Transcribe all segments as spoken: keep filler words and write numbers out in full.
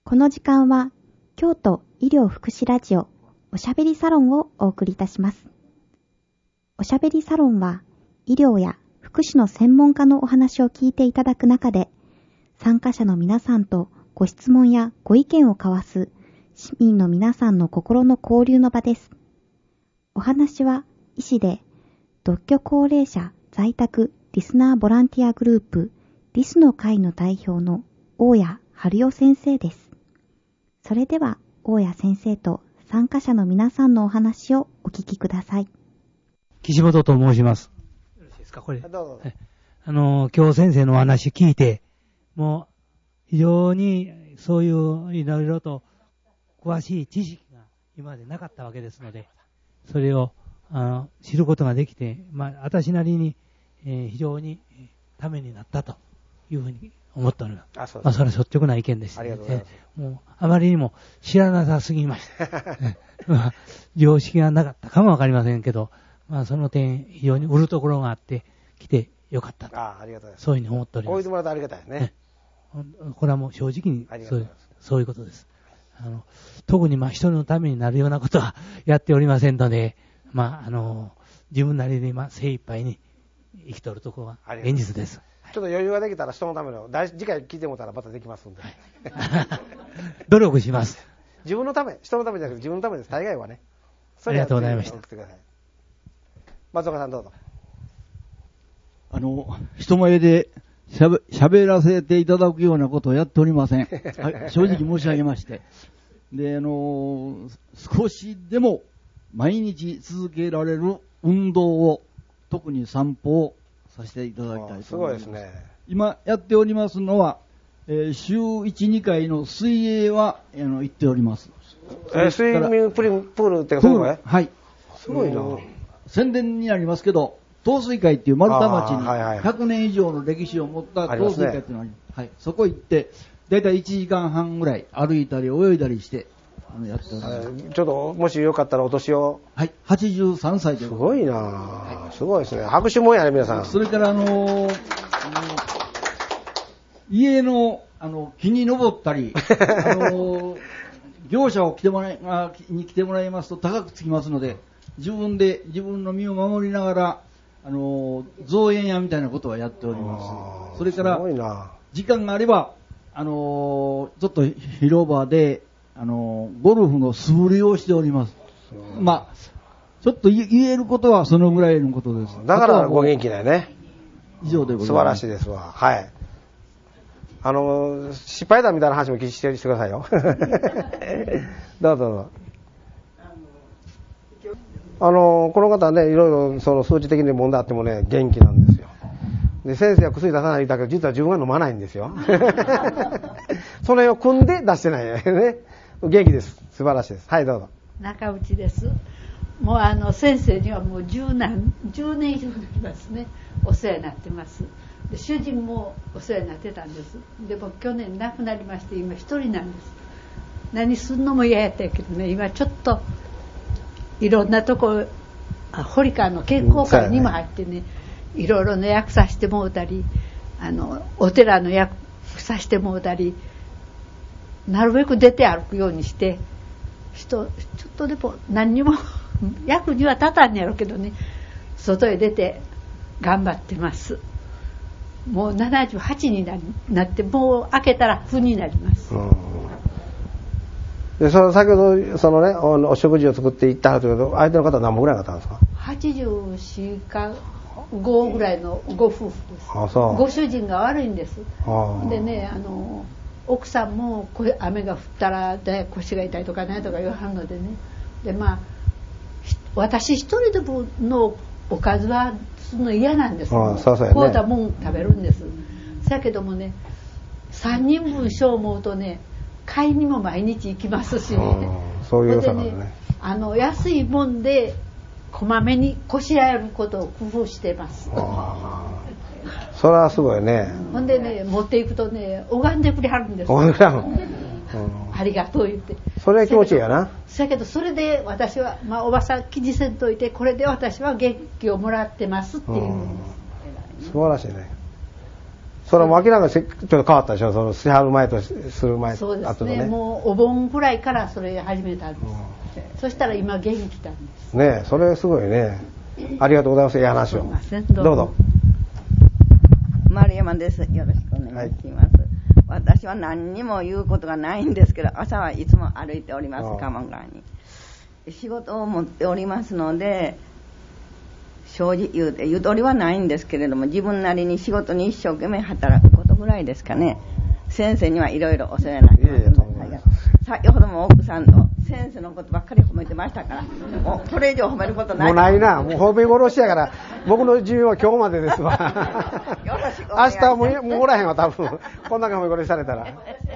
この時間は京都医療福祉ラジオおしゃべりサロンをお送りいたします。おしゃべりサロンは医療や福祉の専門家のお話を聞いていただく中で、参加者の皆さんとご質問やご意見を交わす市民の皆さんの心の交流の場です。お話は医師で独居高齢者在宅リスナーボランティアグループリスの会の代表の大谷春代先生です。それでは大谷先生と参加者の皆さんのお話をお聞きください。 岸本と申します。よろしいですか、これ。 どうぞ。 あの、今日先生のお話聞いて、もう非常にそういういろいろと詳しい知識が今までなかったわけですので、それをあの知ることができて、まあ、私なりに、えー、非常にためになったというふうに思っております。 あ、そうです。 まあ、それは率直な意見です、ね。 ありがとうございます。 えー、もうあまりにも知らなさすぎました。まあ、常識がなかったかもわかりませんけど、まあ、その点非常に売るところがあって来てよかったと。 ああ、ありがとうございます。 そういうふうに思っております。 こう言ってもらうとありがたいですね。 ね、これはもう正直にそういう、そういうことです。あの特にまあ人のためになるようなことはやっておりませんので、まあ、あの自分なりに今精一杯に生きとるところが現実です。 ちょっと余裕ができたら人のための次回聞いてもらったらまたできますんで、はい、 努力します。 自分のため、人のためじゃなくて自分のためです。大概はね。 ありがとうございました。 松岡さんどうぞ。 あの人前でしゃべ、しゃべらせていただくようなことをやっておりません。はい、正直申し上げまして。で、あの、少しでも毎日続けられる運動を、特に散歩をさせていただきたいと思います。 すごいですね。 今やっておりますのは、えー、週いち、にかいの水泳はあの行っております。 えー、スイミングプール、プールってかそうかい？ はい。 すごいな。 宣伝になりますけど、東水会っていう丸太町にひゃくねん以上の歴史を持った東水会っていうのがあります。はい。そこ行って、だいたいいちじかんはんぐらい歩いたり泳いだりして、あのやっております。 ちょっと、もしよかったらお年を。 はい。はちじゅうさんさいで。 すごいな、はい、すごいですね。拍手もんやね、皆さん。 それから、あのー、あの家の、あの、木に登ったり、あのー、業者を来てもらい、あに来てもらいますと高くつきますので、自分で自分の身を守りながら、あのー、造園屋みたいなことはやっております。それから、時間があれば、あのー、ちょっと広場で、あのー、ゴルフの素振りをしております。まあ、ちょっと言えることはそのぐらいのことです。 だからご元気だよね。 以上でございます。 素晴らしいですわ。はい。あのー、失敗談みたいな話も聞してしてくださいよ。どうぞどうぞ。あの、この方はね、いろいろその数値的に問題あってもね、元気なんですよ。で、先生は薬出さないんだけど、実は自分は飲まないんですよ。それを組んで出してないよね。元気です。素晴らしいです。はい、どうぞ。 中内です。もうあの、先生にはもう十何、十年以上になりますね。お世話になってます。で、主人もお世話になってたんです。でも去年亡くなりまして、今一人なんです。何すんのも嫌やったけどね、今ちょっと、いろんなとこ、あ堀川の健康会にも入ってね、いろいろの役させてもうたり、あのお寺の役させてもうたり、なるべく出て歩くようにして、人ちょっとでも何にも役には立たんやろうけどね、外へ出て頑張ってます。もうななじゅうはちになりなって、もう明けたら負になります。うんでその先ほどそのね お, お食事を作っていったはずだけど、相手の方は何本ぐらいだったんですか？ はちじゅうよんかごぐらいのご夫婦です。 あ、そう。 ご主人が悪いんです。でね、あの奥さんも雨が降ったらで腰が痛いとかねとか言わはるのでね、でまあ私一人でものおかずはするの嫌なんです。 ああ、そうそうやね。 こうだもん食べるんです。だけどもね、さんにんぶんしよう思うとね、買いにも毎日行きますしね。 そういう良さなんだね。 ね、あの安いもんでこまめにこしらえることを工夫してます。 それはすごいね。 ほんでね、持っていくとね、拝んでくれはるんです。 拝んでくれはる、うん、 ありがとう言って。 それは気持ちいいやな。 だけどそれで私は、まあ、おばさん気にせんといて、これで私は元気をもらってますっていう、うん、 素晴らしいね。 それも明らかにちょっと変わったでしょ、そのしはる前とする前とそうです後のね。 ね、もうお盆ぐらいからそれ始めたんです、うん、そしたら今元気なんですね。それすごいね。ありがとうございます。いい話を。どうぞ。 丸山です。よろしくお願いします、はい、私は何にも言うことがないんですけど、朝はいつも歩いております。鴨川に仕事を持っておりますので、正直言うてゆとりはないんですけれども、自分なりに仕事に一生懸命働くことぐらいですかね。先生にはいろいろお世話になってます。先ほども奥さんと先生のことばっかり褒めてましたから、もうこれ以上褒めることない。 もうないな、もう褒め殺しやから、僕の寿命は今日までですわ。 よろしくお願いします。 明日はもう、もうおらへんわ、多分。こんな褒め殺しされたら。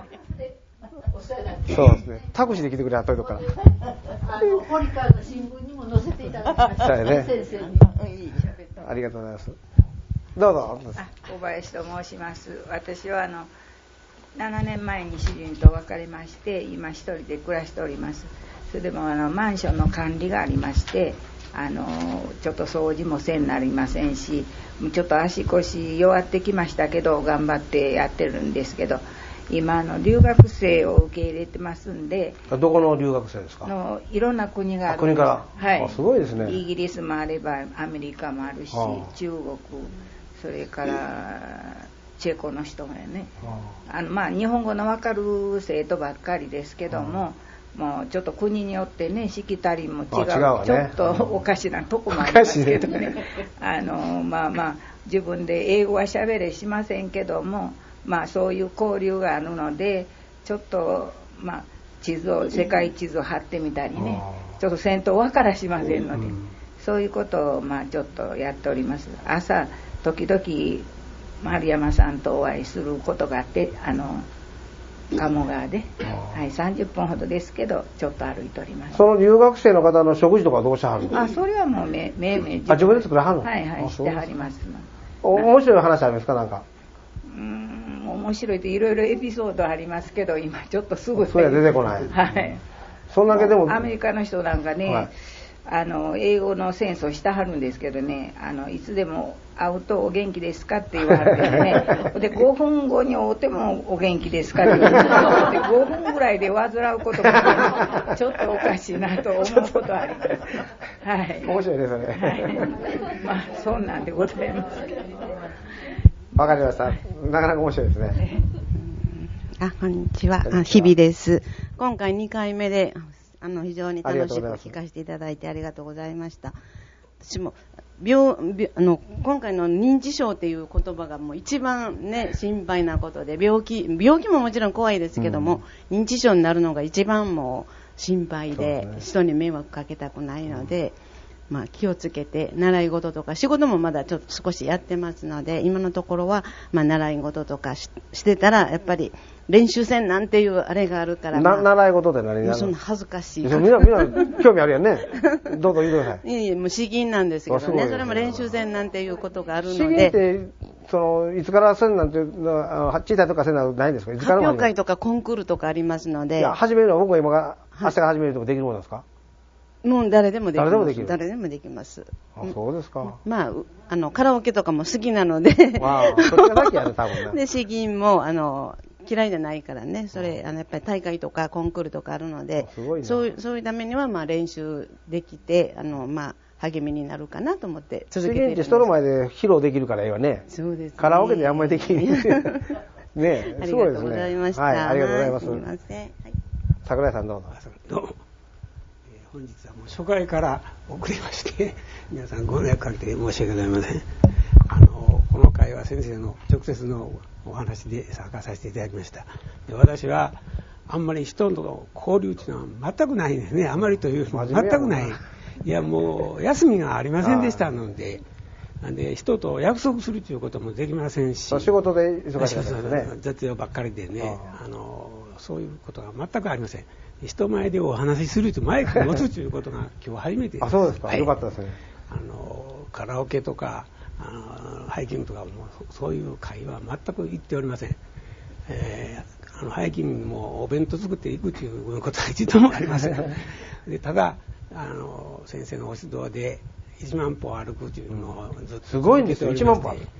そうですね。タクシーで来てくれ、といとから。 あの堀川の新聞にも載せていただきました、ね、先生に。 ありがとうございます。どうぞ。 小林と申します。私はあのななねんまえに主人と別れまして、今一人で暮らしております。それでもあのマンションの管理がありまして、あのちょっと掃除もせんなりませんし、ちょっと足腰弱ってきましたけど頑張ってやってるんですけど、今の留学生を受け入れてますんで。 どこの留学生ですか？ のいろんな国がある。 国から。 はい。 すごいですね。 イギリスもあればアメリカもあるし、中国、それからチェコの人もね。あのまあ日本語のわかる生徒ばっかりですけども、もうちょっと国によってね、しきたりも違う、違うね、ちょっとおかしなとこもありますけどね。あのまあまあ自分で英語は喋れしませんけども。まあそういう交流があるので、ちょっとまあ地図を世界地図を貼ってみたりね、ちょっと戦闘分からしませんので、そういうことをまあちょっとやっております。朝時々丸山さんとお会いすることがあって、あの鴨川で、はい、さんじゅっぷんほどですけどちょっと歩いております。 その留学生の方の食事とかどうしてはるんですか？ あ、それはもうめめめあ、自分で作らはるの？ はいはい、してはります。 お面白い話ありますか？なんかうーん、面白いっていろいろエピソードありますけど、今ちょっとすぐそれは出てこない。 はい。 そんだけでもアメリカの人なんかね、はい、あの英語のセンスをしてはるんですけどね、あのいつでも会うとお元気ですかって言われてね、でごふんごに会うてもお元気ですかって言われて、ごふんぐらいで患うことがちょっとおかしいなと思うことはあります。はい。 面白いですね。 はい。まあそんなんでございますけど。 わかりました。なかなか面白いですね。 あ、こんにちは。あ、日々です。今回にかいめで、あの非常に楽しく聞かせていただいてありがとうございました。私も病病あの今回の認知症っていう言葉がもう一番ね心配なことで、病気病気ももちろん怖いですけども、うん、認知症になるのが一番もう心配で、ね、人に迷惑かけたくないので。うん、まあ、気をつけて習い事とか仕事もまだちょっと少しやってますので、今のところはまあ習い事とか し, してたらやっぱり練習戦なんていうあれがあるから、まあ、 習い事で何やるの？ そんな恥ずかしい。 みんなみんな興味あるやんね。どうぞ言ってください。 いいもう詩吟なんですけどね、それも練習戦なんていうことがあるので。詩吟ってそのいつからせんなんていうのは小さいとかせんなんないんですか？いつから発表会とかコンクールとかありますので。いや始めるのは僕は今が明日から始めるとかできるものなんですか？ もう誰でもできます。 誰でもできる。 誰でもできます。 あ、そうですか。 まあ、あの、カラオケとかも好きなので。 わあ、それがだけやる、多分ね。 で、詩吟も、あの、嫌いじゃないからね、それ、あの、やっぱり大会とかコンクールとかあるので、 すごいな。 そういう、そういうためには、まあ、練習できて、あの、まあ、励みになるかなと思って続けているんです。 詩吟って人の前で披露できるからいいわね。 そうですね。 カラオケであんまりできない。ねえ、すごいですね。 ありがとうございました。 はい、ありがとうございます。 すみません。はい、 桜井さんどうぞ。 どうも。本日はもう初回から遅れまして皆さんご迷惑かけて申し訳ございません。あのこの会は先生の直接のお話で参加させていただきました。で、私はあんまり人との交流というのは全くないんですね。あまりというよりも全くない。いやもう休みがありませんでしたので、なんで人と約束するということもできませんし、 仕事で忙しかったですね。 雑用ばっかりでね、あのそういうことが全くありません。人前でお話しするとマイクを持つということが今日初めてです。 あ、そうですか。 はい、 よかったですね。 あのカラオケとかあのハイキングとかもそういう会は全く行っておりません。えー、あのハイキングもお弁当作っていくということは一度もありません。でただあの先生のお指導でいちまん歩歩くというのをずっとすごいんですよ。いちまん歩歩く。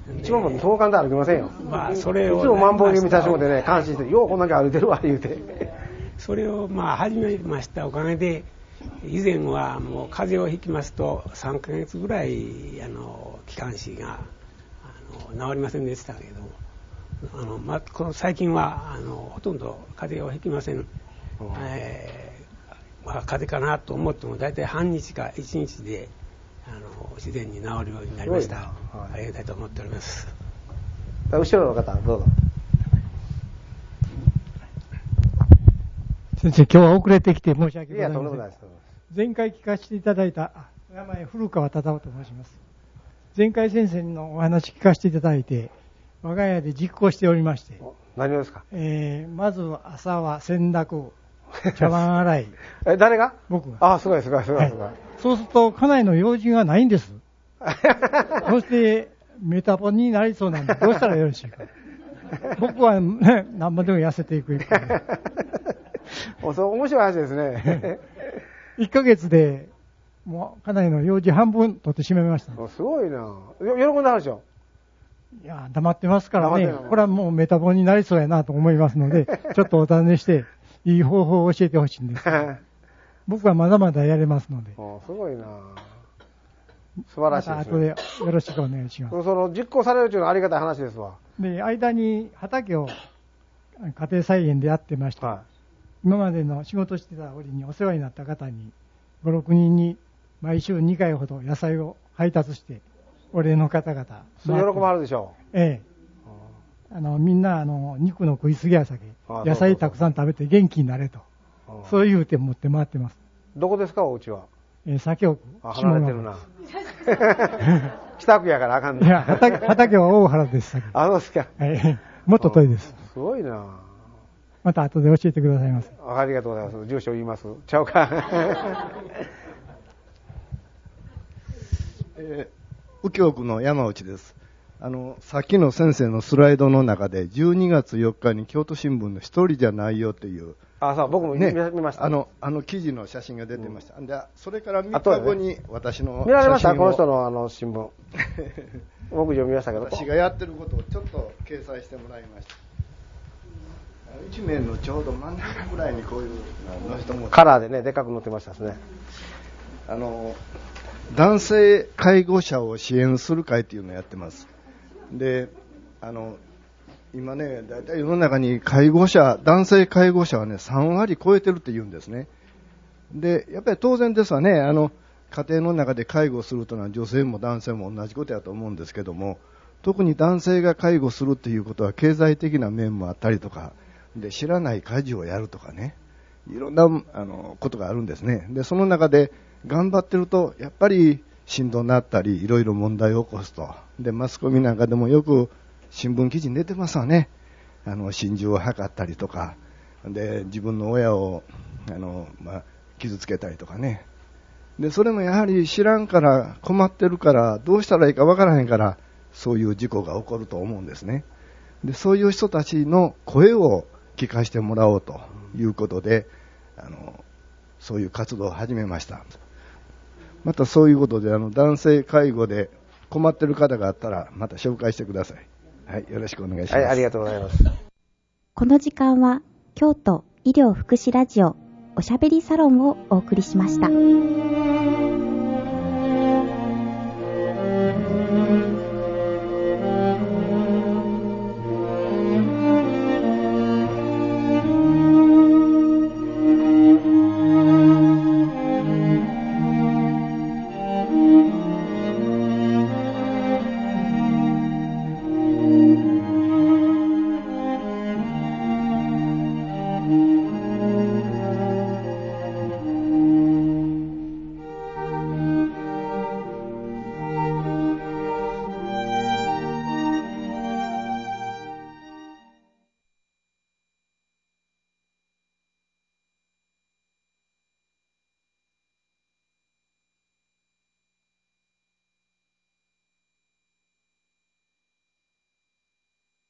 一番もそう簡単歩きませんよ。 まあ、それをいつも万本読みさせてもらってね、感心して、ようこんだけ歩いてるわ、言うて。 それをまあ始めましたおかげで、以前はもう風邪をひきますとさんかげつぐらいあの気管支があの治りませんでしたけども、あの、まあ、この最近はあのほとんど風邪をひきません。えーまあ、風邪かなと思っても大体半日かいちにちであの自然に治るようになりました。はい、ありがたいと思っております。 後ろの方どうぞ。 先生、今日は遅れてきて申し訳ございません。いや、とんでもないです。前回聞かせていただいた、名前、古川忠夫と申します。前回先生のお話聞かせていただいて、我が家で実行しておりまして。 何をですか？ えー、まず朝は洗濯、茶碗洗い。 え、誰が？ 僕が。 ああ、すごいすごいすごいすごい。はい、 そうすると、家内の用事がないんです。そして、メタボになりそうなんで、どうしたらよろしいか。僕は、ね、何ぼでも痩せていく一方で。 おそう面白い話ですね。 いっかげつで、もう、家内の用事半分取ってしまいました。 すごいな。よ喜んだでしょ。 いや、黙ってますからね。これはもうメタボになりそうやなと思いますので、ちょっとお尋ねして、いい方法を教えてほしいんです。僕はまだまだやれますので。 すごいな。素晴らしいです、ね。 また後でよろしくお願いします。 その実行されるというのはありがたい話ですわ。 で、間に畑を家庭菜園でやってました。はい、今までの仕事してた折にお世話になった方に、ご、ろくにんに毎週にかいほど野菜を配達して、お礼の方々。 それ喜ばれるでしょう。ええ。あの、みんな、あの、肉の食いすぎやさけ、野菜たくさん食べて元気になれと。そういう点持って回ってます。 どこですか、お家は？ えー、左京区。 あ、離れてるな。北区やからあかんね。 いや、畑、畑は大原です。 あのですか。 はい。もっと遠いです。 すごいな。 また後で教えてくださいませ。 ありがとうございます。住所言います。ちゃうか。 えー右京区の山内です。あの、さっきの先生のスライドの中で、じゅうにがつよっかに京都新聞の一人じゃないよっていう。 あ、そう、僕も見、ね、見ました。 あの、あの記事の写真が出てました。うん、で、それからみっかごに私の写真を。 見られましたこの人のあの新聞。僕読みましたけど。 私がやってることをちょっと掲載してもらいました。一面のちょうど真ん中ぐらいにこういうの人も。 カラーでね、でかく載ってましたですね。 あの、男性介護者を支援する会っていうのをやってます。で、あの、今ね、だいたい世の中に介護者、男性介護者はね、さんわり超えてるって言うんですね。で、やっぱり当然ですわね、あの、家庭の中で介護するというのは女性も男性も同じことやと思うんですけども、特に男性が介護するっていうことは経済的な面もあったりとか、で、知らない家事をやるとかね、いろんな、あの、ことがあるんですね。で、その中で、頑張ってるとやっぱりしんどになったりいろいろ問題を起こすと。でマスコミなんかでもよく新聞記事に出てますわね。あの心中を図ったりとかで自分の親をあの、まあ、傷つけたりとかね。でそれもやはり知らんから困ってるからどうしたらいいかわからへんからそういう事故が起こると思うんですね。でそういう人たちの声を聞かせてもらおうということであのそういう活動を始めました。またそういうことであの男性介護で困ってる方があったらまた紹介してください。はい、よろしくお願いします。はい、 ありがとうございます。 この時間は京都医療福祉ラジオおしゃべりサロンをお送りしました。